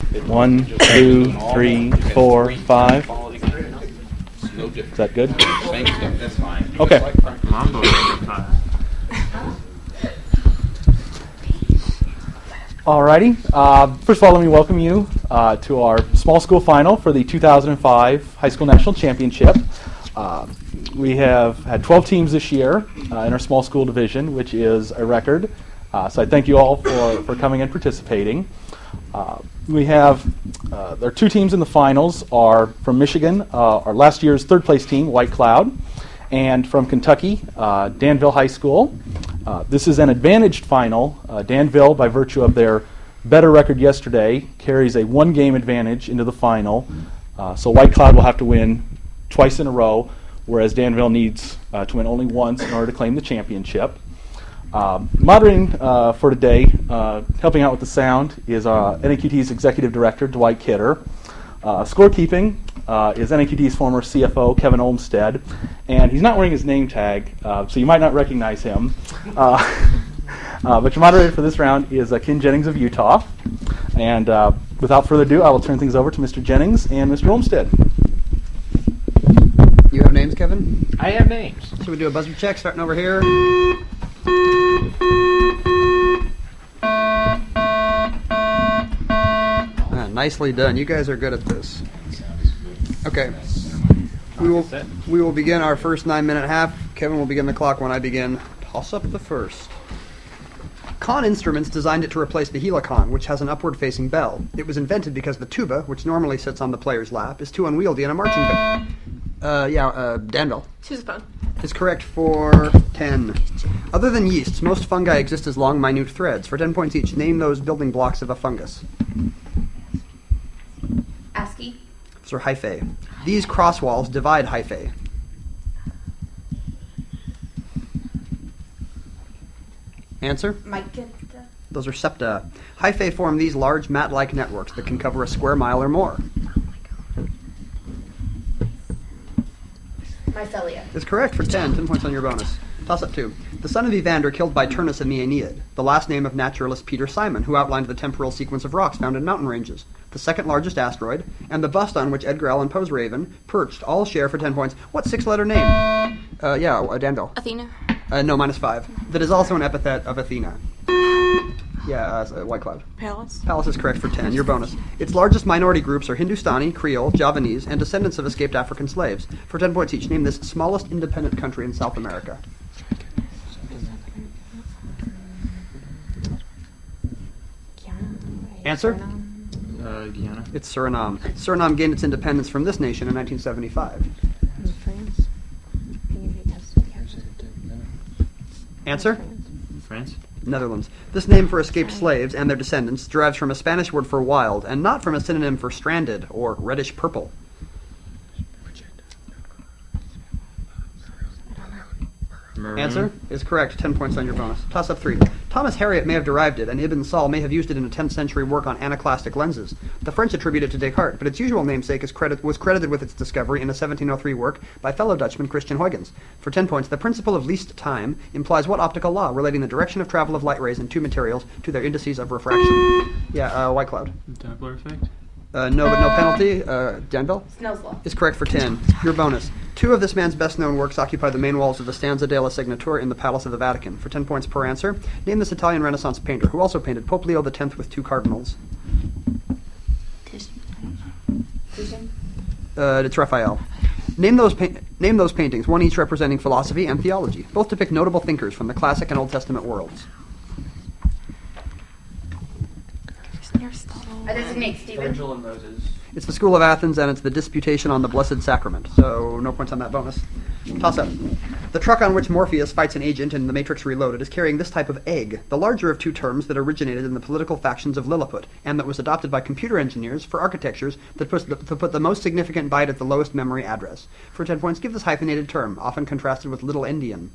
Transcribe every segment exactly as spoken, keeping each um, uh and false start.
One, two, three, four, five. Is that good? That's fine. Okay. Alrighty. Uh, first of all, let me welcome you uh, to our small school final for the two thousand five High School National Championship. Uh, we have had twelve teams this year uh, in our small school division, which is a record. Uh, so I thank you all for, for coming and participating. Uh, we have, uh, there are two teams in the finals, are from Michigan, uh, our last year's third place team, White Cloud, and from Kentucky, uh, Danville High School. Uh, this is an advantaged final. Uh, Danville, by virtue of their better record yesterday, carries a one-game advantage into the final. Uh, so White Cloud will have to win twice in a row, whereas Danville needs uh, to win only once in order to claim the championship. Um, moderating uh, for today, uh, helping out with the sound, is uh, N A Q T's Executive Director, Dwight Kidder. Uh, scorekeeping uh, is N A Q T's former C F O, Kevin Olmstead. And he's not wearing his name tag, uh, so you might not recognize him. Uh, uh, but your moderator for this round is uh, Ken Jennings of Utah. And uh, without further ado, I will turn things over to Mister Jennings and Mister Olmstead. You have names, Kevin? I have names. Should we do a buzzer check starting over here? Ah, nicely done. You guys are good at this. Okay. We will we will begin our first nine minute half. Kevin will begin the clock when I begin. Toss up the first. Conn Instruments designed it to replace the Helicon, which has an upward-facing bell. It was invented because the tuba, which normally sits on the player's lap, is too unwieldy in a marching band. Uh, yeah, uh, Danville. Sousaphone. Is correct for ten. Other than yeasts, most fungi exist as long, minute threads. For ten points each, name those building blocks of a fungus. ASCII. Or hyphae. These cross walls divide hyphae. Answer? Myceta. Those are septa. Hyphae form these large mat-like networks that can cover a square mile or more. Mycelia. Is correct for ten. ten points on your bonus. Toss up two. The son of Evander killed by Turnus in the Aeneid, the last name of naturalist Peter Simon, who outlined the temporal sequence of rocks found in mountain ranges, the second largest asteroid, and the bust on which Edgar Allan Poe's Raven perched, all share for ten points. What six-letter name? Uh, yeah, uh, Danville. Athena. Uh, no, minus five. That is also an epithet of Athena. Yeah, uh, White Cloud. Pallas. Pallas is correct for ten. Your bonus. Its largest minority groups are Hindustani, Creole, Javanese, and descendants of escaped African slaves. For ten points each, name this smallest independent country in South America. Answer? Uh, Guyana. It's Suriname. Suriname gained its independence from this nation in nineteen seventy-five. France. Answer? France. Netherlands. This name for escaped slaves and their descendants derives from a Spanish word for wild, and not from a synonym for stranded or reddish purple. Maroon. Answer is correct. Ten points on your bonus. Toss up three. Thomas Harriot may have derived it, and Ibn Saul may have used it in a tenth century work on anaclastic lenses. The French attribute it to Descartes, but its usual namesake is credit, was credited with its discovery in a seventeen oh three work by fellow Dutchman Christian Huygens. For ten points, the principle of least time implies what optical law relating the direction of travel of light rays in two materials to their indices of refraction? Yeah, uh, White Cloud. Doppler effect. Uh, no, but no penalty. Uh, Danville? Snell's Law. Is correct for ten. Your bonus. Two of this man's best-known works occupy the main walls of the Stanza della Signature in the Palace of the Vatican. For ten points per answer, name this Italian Renaissance painter, who also painted Pope Leo the tenth with two cardinals. Uh, it's Raphael. Name those, pa- name those paintings, one each representing philosophy and theology. Both depict notable thinkers from the classic and Old Testament worlds. I designate Stephen. Virgil and Moses. It's the School of Athens, and it's the Disputation on the Blessed Sacrament, so no points on that bonus. Toss up. The truck on which Morpheus fights an agent in The Matrix Reloaded is carrying this type of egg, the larger of two terms that originated in the political factions of Lilliput, and that was adopted by computer engineers for architectures that puts the, to put the most significant byte at the lowest memory address. For ten points, give this hyphenated term, often contrasted with Little Indian.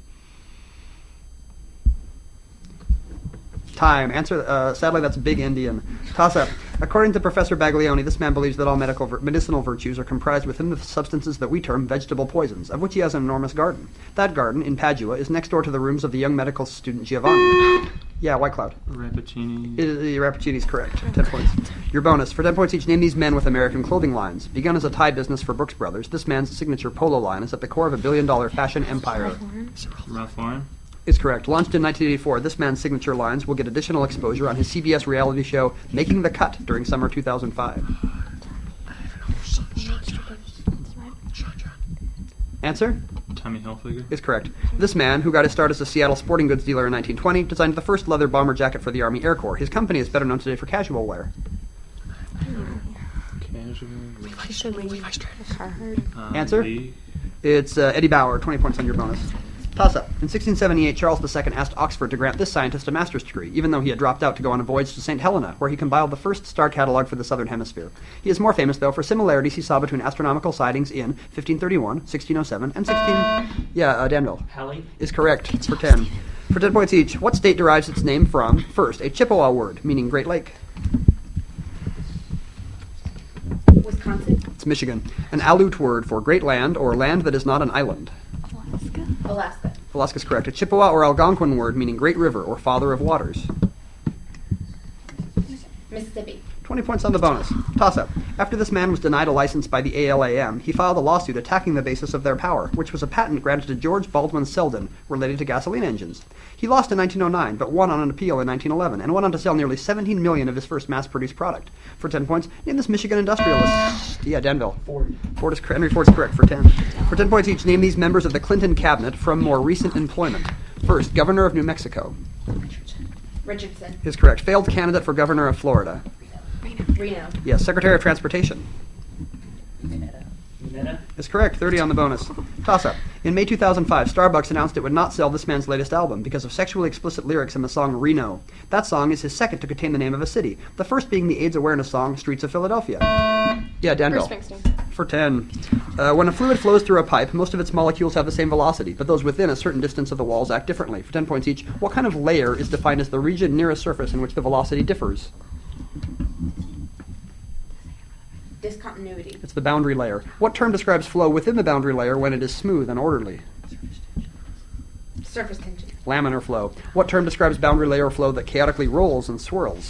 Time. Answer, uh, sadly, that's Big Indian. Toss up. According to Professor Baglioni, this man believes that all medical vir- medicinal virtues are comprised within the substances that we term vegetable poisons, of which he has an enormous garden. That garden, in Padua, is next door to the rooms of the young medical student Giovanni. Yeah, White Cloud. Rappaccini. It, the Rappaccini is correct. ten points. Your bonus. For ten points each, name these men with American clothing lines. Begun as a tie business for Brooks Brothers, this man's signature polo line is at the core of a billion-dollar fashion empire. Ralph Lauren. Is correct. Launched in nineteen eighty-four, this man's signature lines will get additional exposure on his C B S reality show Making the Cut during summer two thousand five. Answer? Tommy Hilfiger. Is correct. This man, who got his start as a Seattle sporting goods dealer in nineteen twenty, designed the first leather bomber jacket for the Army Air Corps. His company is better known today for casual wear. Casual. Um, Answer? Lee. It's uh, Eddie Bauer. twenty points on your bonus. Toss-up. In sixteen seventy-eight, Charles the Second asked Oxford to grant this scientist a master's degree, even though he had dropped out to go on a voyage to Saint Helena, where he compiled the first star catalog for the southern hemisphere. He is more famous, though, for similarities he saw between astronomical sightings in fifteen thirty-one, sixteen oh seven, and sixteen... Yeah, uh, Danville. Halley. Is correct, for ten. For ten points each, what state derives its name from, first, a Chippewa word, meaning Great Lake? Wisconsin. It's Michigan. An Aleut word for great land, or land that is not an island. Alaska. Alaska's correct. A Chippewa or Algonquin word meaning great river or father of waters. Mississippi. twenty points on the bonus. Toss-up. After this man was denied a license by the A L A M, he filed a lawsuit attacking the basis of their power, which was a patent granted to George Baldwin Selden related to gasoline engines. He lost in nineteen oh nine, but won on an appeal in nineteen eleven, and went on to sell nearly seventeen million of his first mass-produced product. For ten points, name this Michigan industrialist. Yeah, Danville. Ford. Ford is, Henry Ford's correct for ten. For ten points each, name these members of the Clinton cabinet from more recent employment. First, Governor of New Mexico. Richardson. Is correct. Failed candidate for Governor of Florida. Reno. Yes, Secretary of Transportation. Minetta. Is correct. thirty on the bonus. Toss-up. In May two thousand five, Starbucks announced it would not sell this man's latest album because of sexually explicit lyrics in the song Reno. That song is his second to contain the name of a city, the first being the AIDS awareness song Streets of Philadelphia. Yeah, Danville. Bruce Springsteen. For ten. Uh, when a fluid flows through a pipe, most of its molecules have the same velocity, but those within a certain distance of the walls act differently. For ten points each, what kind of layer is defined as the region near a surface in which the velocity differs? Discontinuity. It's the boundary layer. What term describes flow within the boundary layer when it is smooth and orderly? Surface tension. Laminar flow. What term describes boundary layer flow that chaotically rolls and swirls?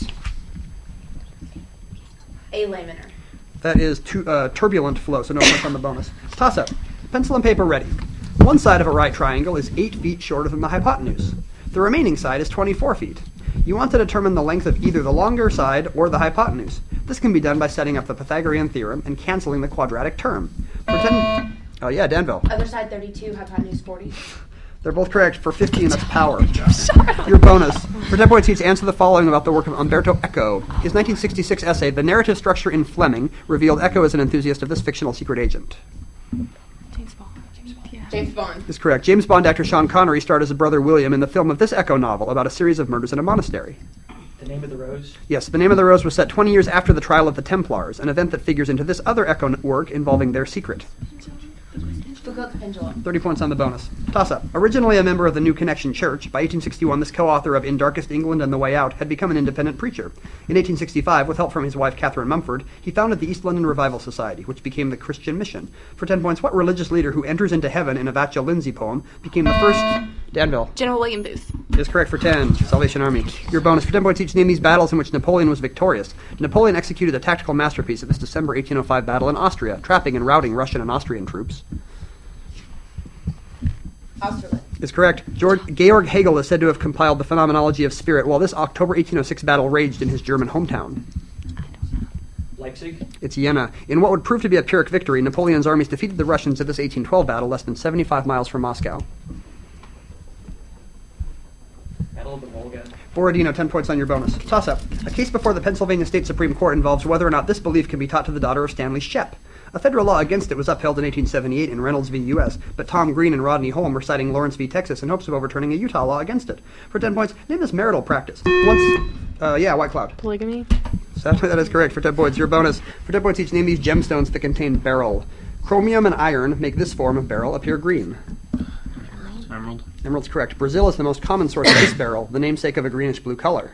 Alaminar. That is tu- uh, turbulent flow, so no points on the bonus. Toss-up. Pencil and paper ready. One side of a right triangle is eight feet shorter than the hypotenuse. The remaining side is twenty-four feet. You want to determine the length of either the longer side or the hypotenuse. This can be done by setting up the Pythagorean theorem and canceling the quadratic term. For ten... Oh, yeah, Danville. Other side thirty-two, hypotenuse forty. They're both correct. For fifteen, that's power. Your bonus. For ten points each, answer the following about the work of Umberto Eco. His nineteen sixty-six essay, The Narrative Structure in Fleming, revealed Eco as an enthusiast of this fictional secret agent. James Bond. Yeah. James Bond. Is correct. James Bond actor Sean Connery starred as a brother William in the film of this Eco novel about a series of murders in a monastery. The Name of the Rose. Yes, The Name of the Rose was set twenty years after the trial of the Templars, an event that figures into this other Eco work involving their secret. Foucault the Pendulum. thirty points on the bonus. Toss-up. Originally a member of the New Connection Church, by eighteen sixty-one this co-author of In Darkest England and The Way Out had become an independent preacher. In eighteen sixty-five, with help from his wife Catherine Mumford, he founded the East London Revival Society, which became the Christian Mission. For ten points, what religious leader who enters into heaven in a Vatcha Lindsay poem became the first... Danville. General William Booth. Is correct for ten. Salvation Army. Your bonus. For ten points each, name these battles in which Napoleon was victorious. Napoleon executed a tactical masterpiece at this December eighteen oh five battle in Austria, trapping and routing Russian and Austrian troops. Austerlitz. Is correct. George, Georg Hegel is said to have compiled the Phenomenology of Spirit while this October eighteen oh six battle raged in his German hometown. Leipzig. It's Jena. In what would prove to be a Pyrrhic victory, Napoleon's armies defeated the Russians at this eighteen twelve battle less than seventy-five miles from Moscow. Battle of the Volga. Borodino, ten points on your bonus. Toss-up. A case before the Pennsylvania State Supreme Court involves whether or not this belief can be taught to the daughter of Stanley Shep. A federal law against it was upheld in eighteen seventy-eight in Reynolds v. U S, but Tom Green and Rodney Holm were citing Lawrence v. Texas in hopes of overturning a Utah law against it. For ten points, name this marital practice. Once, uh, yeah, White Cloud. Polygamy. Sadly, that is correct. For ten points, your bonus. For ten points each, name these gemstones that contain beryl. Chromium and iron make this form of beryl appear green. Emerald. Emerald's correct. Brazil is the most common source of this beryl, the namesake of a greenish-blue color.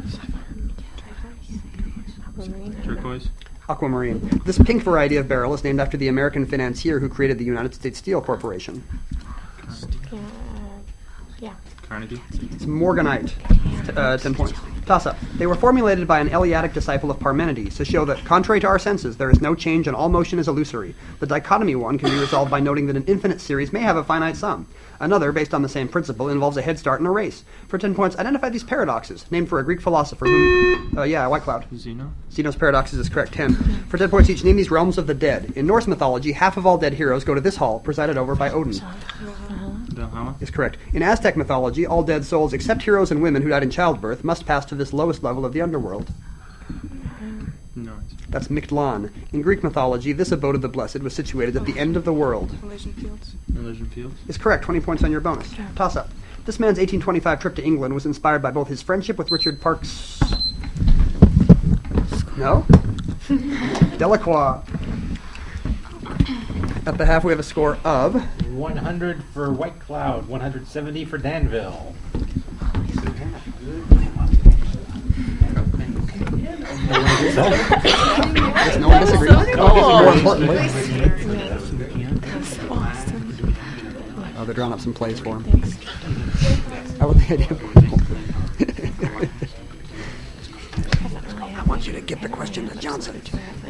Turquoise. Aquamarine. This pink variety of beryl is named after the American financier who created the United States Steel Corporation. Uh, yeah. Carnegie. It's Morganite. T- uh, ten points. Toss-up. They were formulated by an Eleatic disciple of Parmenides to show that, contrary to our senses, there is no change and all motion is illusory. The dichotomy one can be resolved by noting that an infinite series may have a finite sum. Another, based on the same principle, involves a head start in a race. For ten points, identify these paradoxes, named for a Greek philosopher whom... Uh, yeah, White Cloud. Zeno. Zeno's paradoxes is correct. ten. For ten points each, name these realms of the dead. In Norse mythology, half of all dead heroes go to this hall, presided over by Odin. Valhalla. Is correct. In Aztec mythology, all dead souls, except heroes and women who died in childbirth, must pass to this lowest level of the underworld. No. That's Mictlan. In Greek mythology, this abode of the blessed was situated at the end of the world. Elysian Fields. Elysian Fields. Is correct. twenty points on your bonus. Toss up. This man's eighteen twenty-five trip to England was inspired by both his friendship with Richard Parkes. No? Delacroix. At the half, we have a score of... one hundred for White Cloud, one hundred seventy for Danville. Yes, no one disagrees. More importantly... Oh, they're drawing up some plays for him. I would the idea. I want you to get the question to Johnson.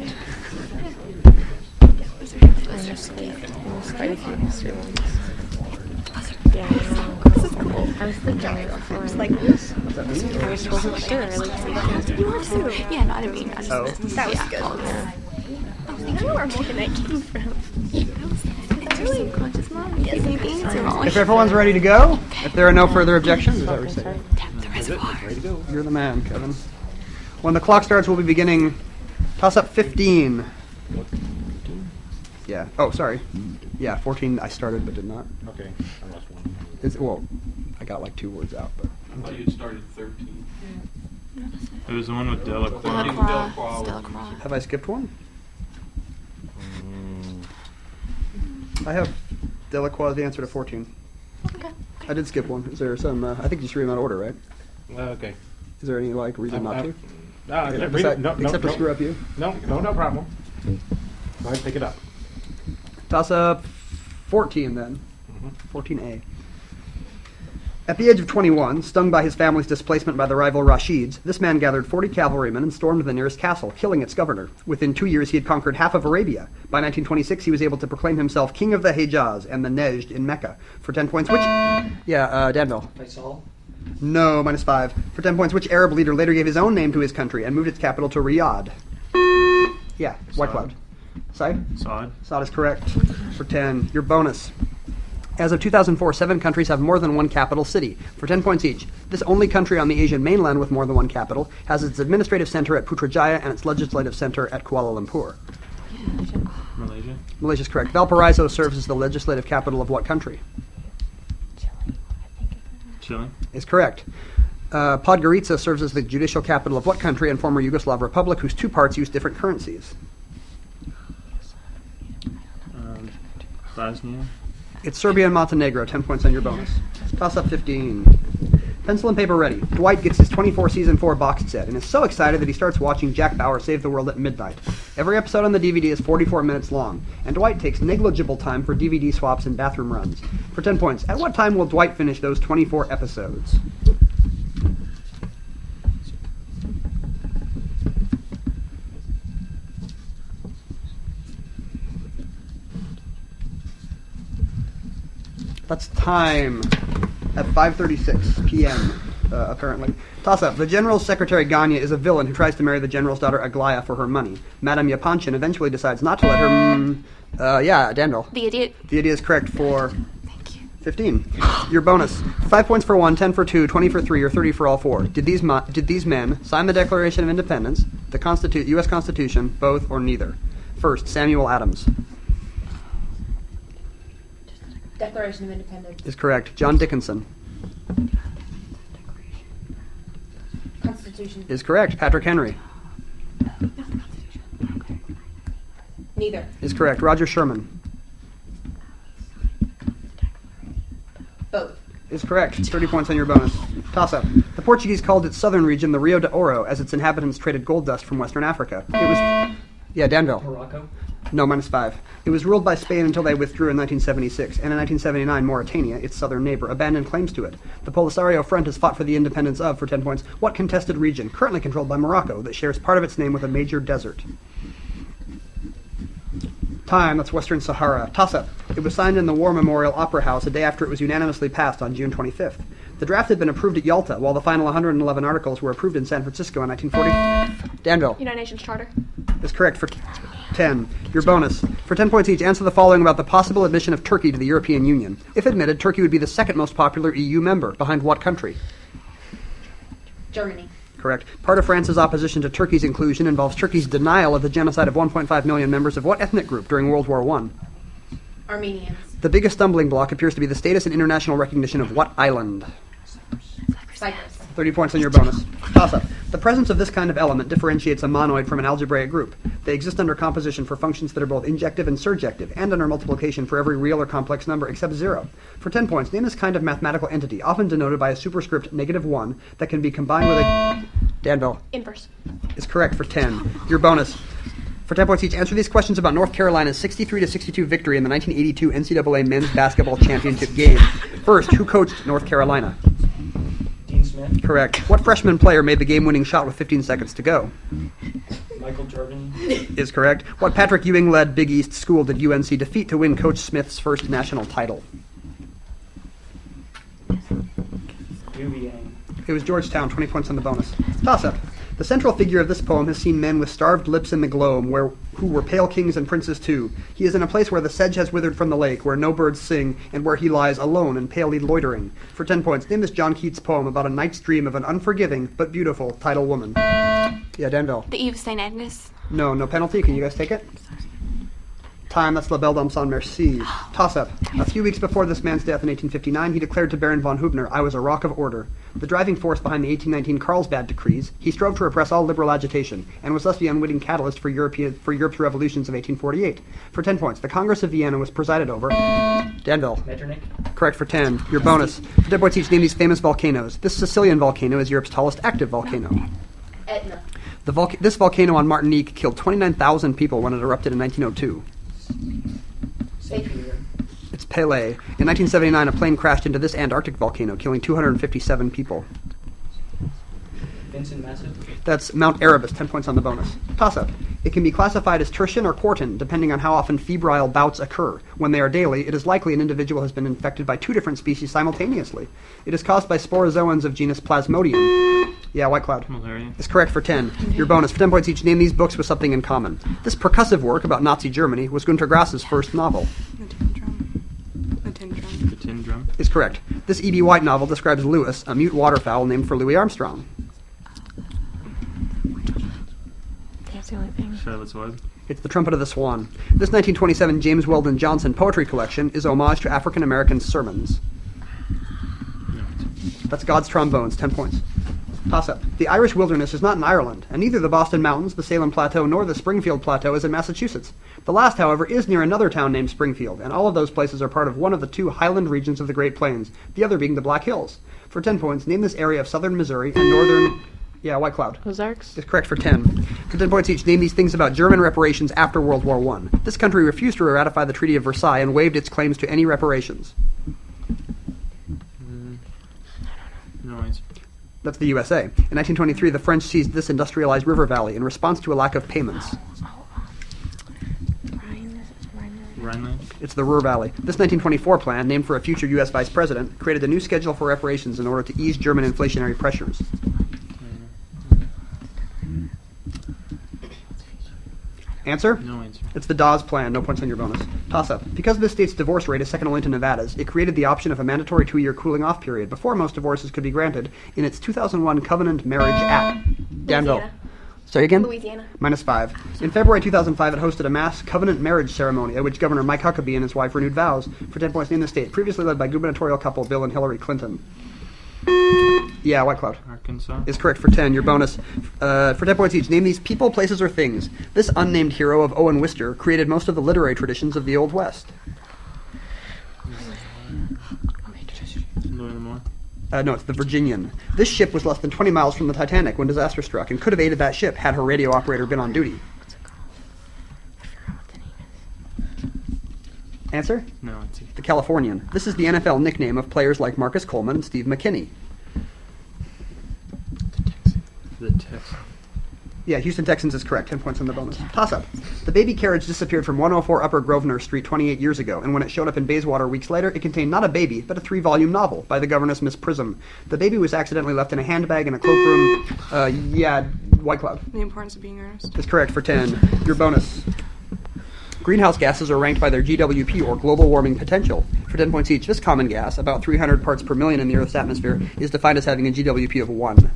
There's quite a few history ones. Yeah, this is cool. I was thinking before. It's like this. I just wasn't sure. Like, yeah, no, I didn't mean. I just Oh. meant, That was yeah, good. all the- I don't know where Morganite came from. It's your subconscious mind. Yes, anything is wrong. If everyone's ready to go, if there are no further objections, is that what you're saying? Tap the reservoir. Ready to go. You're the man, Kevin. When the clock starts, we'll be beginning. Toss up fifteen. Yeah. Oh, sorry. Yeah, fourteen. I started but did not. Okay, I lost one. It's, well, I got like two words out, but I thought you had started thirteen. It was the one with Delacroix. Delacroix. Delacroix. have I skipped one? I have Delacroix as the answer to fourteen. Okay. I did skip one. Is there some? Uh, I think you should read them out of order, right? Okay. Is there any like reason Um, not uh, to? Uh, read Besi- it. No, no, except no. to screw up you. No, no, no problem. Go ahead, pick it up. Toss up fourteen then. Mhm. fourteen A. At the age of twenty-one, stung by his family's displacement by the rival Rashids, this man gathered forty cavalrymen and stormed the nearest castle, killing its governor. Within two years, he had conquered half of Arabia. By nineteen twenty-six, he was able to proclaim himself king of the Hejaz and the Nejd in Mecca. For ten points, which... Yeah, uh, Danville. Faisal. No, minus five. For ten points, which Arab leader later gave his own name to his country and moved its capital to Riyadh? Yeah, White Saud. Cloud. Side? Saud. Saud is correct. For ten. Your bonus. As of two thousand four, seven countries have more than one capital city, for ten points each. This only country on the Asian mainland with more than one capital has its administrative center at Putrajaya and its legislative center at Kuala Lumpur. Malaysia. Malaysia is correct. Valparaiso serves as the legislative capital of what country? Chile. Is correct. Uh, Podgorica serves as the judicial capital of what country and former Yugoslav republic whose two parts use different currencies? Um, Bosnia. It's Serbia and Montenegro. ten points on your bonus. Toss up fifteen. Pencil and paper ready. Dwight gets his twenty-four season four boxed set and is so excited that he starts watching Jack Bauer save the world at midnight. Every episode on the D V D is forty-four minutes long, and Dwight takes negligible time for D V D swaps and bathroom runs. For ten points, at what time will Dwight finish those twenty-four episodes? That's time at five thirty-six p.m., uh, apparently. Toss-up. The General's secretary, Ganya, is a villain who tries to marry the General's daughter, Aglaya, for her money. Madame Yapanchin eventually decides not to let her... Mm, uh, yeah, Danville. The idiot. The idea is correct for Thank you. fifteen. Your bonus. Five points for one, ten for two, twenty for three, or thirty for all four. Did these mo- did these men sign the Declaration of Independence, the Constitu- U S Constitution, both, or neither? First, Samuel Adams. Declaration of Independence. Is correct. John Dickinson. Constitution. Is correct. Patrick Henry. Neither. Is correct. Roger Sherman. Both. Is correct. thirty points on your bonus. Toss-up. The Portuguese called its southern region the Rio de Oro, as its inhabitants traded gold dust from Western Africa. It was... Yeah, Danville. Morocco. No, minus five. It was ruled by Spain until they withdrew in nineteen seventy-six, and in nineteen seventy-nine, Mauritania, its southern neighbor, abandoned claims to it. The Polisario Front has fought for the independence of, for ten points, what contested region, currently controlled by Morocco, that shares part of its name with a major desert? Time, that's Western Sahara. Toss-up. It was signed in the War Memorial Opera House a day after it was unanimously passed on June twenty-fifth. The draft had been approved at Yalta, while the final one hundred eleven articles were approved in San Francisco in nineteen forty. Danville United Nations Charter. is correct for ten. Your bonus. For ten points each, answer the following about the possible admission of Turkey to the European Union. If admitted, Turkey would be the second most popular E U member, behind what country? Germany. Correct. Part of France's opposition to Turkey's inclusion involves Turkey's denial of the genocide of one point five million members of what ethnic group during World War One? Armenians. The biggest stumbling block appears to be the status and international recognition of what island? Cyprus. thirty points on your bonus. Toss-up. The presence of this kind of element differentiates a monoid from an algebraic group. They exist under composition for functions that are both injective and surjective, and under multiplication for every real or complex number except zero. For ten points, name this kind of mathematical entity, often denoted by a superscript negative one, that can be combined with a... Danville Inverse. is correct for ten. Your bonus. For ten points each, answer these questions about North Carolina's sixty-three to sixty-two victory in the nineteen eighty-two N C double A Men's Basketball Championship game. First, who coached North Carolina? Dean Smith, Correct. What freshman player made the game-winning shot with fifteen seconds to go? Michael Jordan, Is correct. What Patrick Ewing-led Big East school did U N C defeat to win Coach Smith's first national title? U V A. It was Georgetown, twenty points on the bonus. Toss-up. The central figure of this poem has seen men with starved lips in the gloam, where who were pale kings and princes too. He is in a place where the sedge has withered from the lake, where no birds sing, and where he lies alone and palely loitering. For ten points, name this John Keats poem about a night's dream of an unforgiving but beautiful tidal woman. Yeah, Danville. The Eve of Saint Agnes. No, no penalty. Can you guys take it? Time, that's La Belle Dame sans Merci. Toss-up. A few weeks before this man's death in eighteen fifty-nine, he declared to Baron von Hubner, I was a rock of order. The driving force behind the eighteen nineteen Carlsbad decrees, he strove to repress all liberal agitation, and was thus the unwitting catalyst for, European, for Europe's revolutions of eighteen forty-eight. For ten points, the Congress of Vienna was presided over... Danville. Metternich, Correct for ten. Your bonus. For ten points each, name these famous volcanoes. This Sicilian volcano is Europe's tallest active volcano. Etna. The volca- this volcano on Martinique killed twenty-nine thousand people when it erupted in nineteen oh two. Saint Peter, It's Pelée. In nineteen seventy-nine, a plane crashed into this Antarctic volcano, killing two hundred fifty-seven people. Vincent Massett, That's Mount Erebus, ten points on the bonus. Toss-up. It can be classified as tertian or quartan, depending on how often febrile bouts occur. When they are daily, it is likely an individual has been infected by two different species simultaneously. It is caused by sporozoans of genus Plasmodium. Yeah, White Cloud. Malaria. Is correct for ten. Your bonus. For ten points each, name these books with something in common. This percussive work about Nazi Germany was Gunter Grass's first novel. The tin drum. The tin drum. The tin drum. Is correct. This E B. White novel describes Lewis, a mute waterfowl named for Louis Armstrong. That's the only thing. Charlotte's Web. It's The Trumpet of the Swan. This nineteen twenty-seven James Weldon Johnson poetry collection is homage to African American sermons. No. That's God's Trombones, ten points. Toss-up. The Irish wilderness is not in Ireland, and neither the Boston Mountains, the Salem Plateau, nor the Springfield Plateau is in Massachusetts. The last, however, is near another town named Springfield, and all of those places are part of one of the two highland regions of the Great Plains, the other being the Black Hills. For ten points, name this area of southern Missouri and northern... Yeah, White Cloud. Ozarks. Is correct for ten. For ten points each, name these things about German reparations after World War One. This country refused to ratify the Treaty of Versailles and waived its claims to any reparations. Mm. No answer. That's the U S A. In nineteen twenty-three, the French seized this industrialized river valley in response to a lack of payments. Rhine. Rhine. Rhineland. It's the Ruhr Valley. This nineteen twenty-four plan, named for a future U S vice president, created a new schedule for reparations in order to ease German inflationary pressures. Answer? No answer. It's the Dawes Plan. No points on your bonus. Toss-up. Because this state's divorce rate is second only to Nevada's, it created the option of a mandatory two-year cooling-off period before most divorces could be granted in its two thousand one Covenant Marriage Act. Danville. Louisiana. Sorry again? Louisiana. Minus five. In February two thousand five, it hosted a mass covenant marriage ceremony at which Governor Mike Huckabee and his wife renewed vows for ten points in the state, previously led by gubernatorial couple Bill and Hillary Clinton. Yeah, White Cloud. Arkansas. Is correct for ten. Your bonus. Uh, for ten points each, name these people, places, or things. This unnamed hero of Owen Wister created most of the literary traditions of the Old West. Louis L'Amour. Uh, no, it's the Virginian. This ship was less than twenty miles from the Titanic when disaster struck and could have aided that ship had her radio operator been on duty. What's it called? I forgot what the name Answer? No idea. The Californian. This is the N F L nickname of players like Marcus Coleman and Steve McKinney. The Texans. Yeah, Houston Texans is correct. ten points on the bonus. Toss-up. The baby carriage disappeared from one oh four Upper Grosvenor Street twenty-eight years ago, and when it showed up in Bayswater weeks later, it contained not a baby, but a three-volume novel by the governess Miss Prism. The baby was accidentally left in a handbag in a cloakroom. Uh, yeah, White Cloud. The Importance of Being Earnest. Is correct for ten. Your bonus. Greenhouse gases are ranked by their G W P, or global warming potential. For ten points each, this common gas, about three hundred parts per million in the Earth's atmosphere, is defined as having a G W P of one.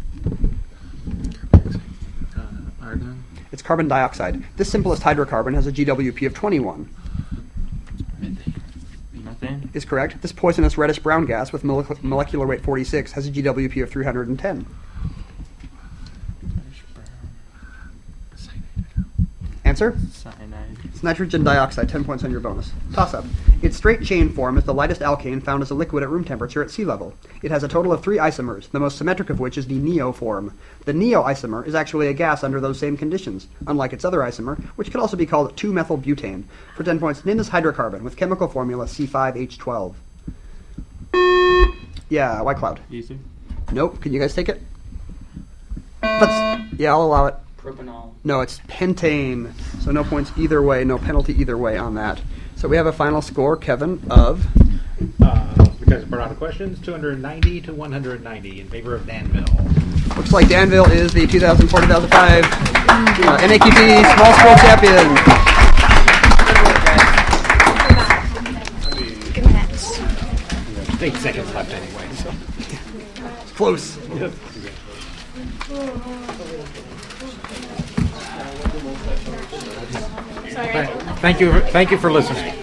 Uh, argon. It's carbon dioxide. This simplest hydrocarbon has a G W P of twenty-one. Methane. Is correct. This poisonous reddish-brown gas with molec- molecular weight forty-six has a G W P of three hundred ten. Reddish brown. Answer? Cyanide. It's nitrogen dioxide. ten points on your bonus. Toss-up. Its straight chain form is the lightest alkane found as a liquid at room temperature at sea level. It has a total of three isomers, the most symmetric of which is the neo form. The neo isomer is actually a gas under those same conditions, unlike its other isomer, which could also be called two methyl butane. For ten points, name this hydrocarbon with chemical formula C five H twelve. Yeah, White Cloud. Ether. Nope. Can you guys take it? Let's, yeah, I'll allow it. Propanol. No, it's pentane. So no points either way, no penalty either way on that. So we have a final score, Kevin, of Uh, because we're out of questions, two hundred ninety to one hundred ninety in favor of Danville. looks like Danville is the two thousand four two thousand five uh, N A Q P Small School Champion. Eight seconds left anyway, so. Close. Yep. Thank you, thank you for listening.